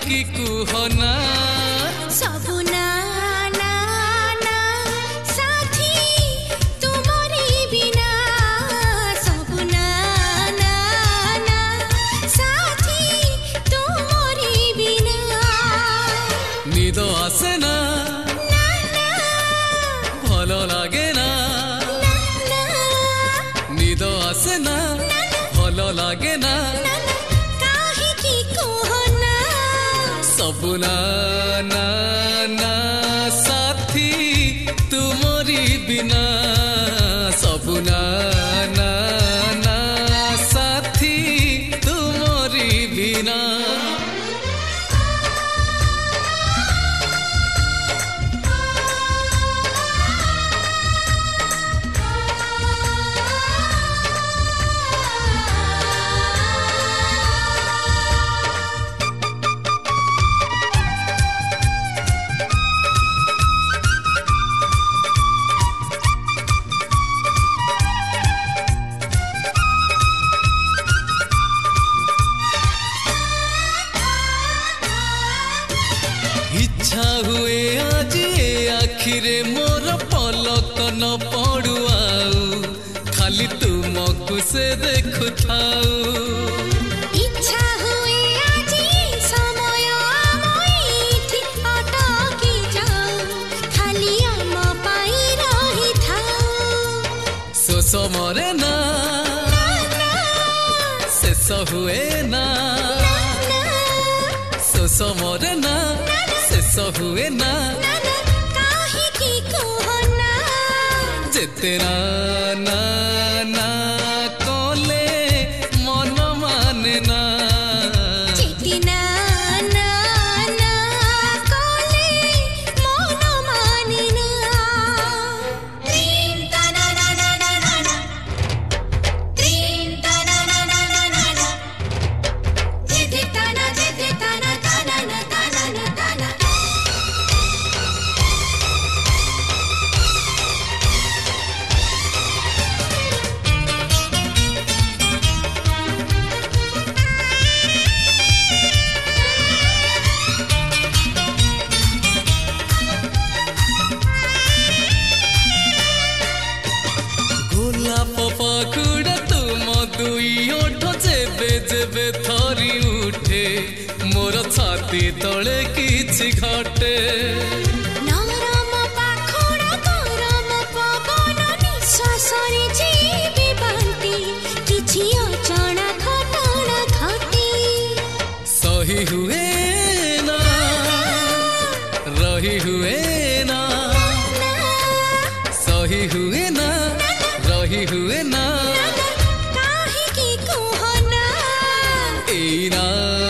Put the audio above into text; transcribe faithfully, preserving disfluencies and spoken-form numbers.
काहिकी कुहना सबु ना ना ना साथी तुमरी बिना सबु ना ना ना साथी तुमरी बिना निद आसे ना ना ना भलो लागे ना निद आसे ना भलो लागे ना काहिकी कुहना सबु ना ना ना साथी तुमरी बिना सबु ना ना ना साथी तुमरी बिना इच्छा हुए आज ए आखिरे मोर पलक न पड़ू आउ खाली तुमको से देखु थाऊ इच्छा हुए आज समय आमैठी अटकी जाऊ खाली आम पाई रही थाऊ शोष मरे ना शेष हुए ना शोष मरे ना शेष हुए ना काहिकी कुहना जेते ना ना ना कले मन माने ना जेते ना ना ना कले मन माने ना त्रीम तना ना ना ना ना ना त्रीम तना ना ना ना ना ना जेते तना जेते तना तना ना तना ना तना गोलाप पाखुड़ा तुम दुई ओठ जेबे जेबे थरी उठे मोर छाती तले किछि घटे नरम पाखुड़ा गरम पवन निश्वासरे जीवी बांटी किछि अचଣା घटଣା घटे सही हुए ना रही हुए ना सही हुए ना रही हुए ना काहिकी कुहना ए ना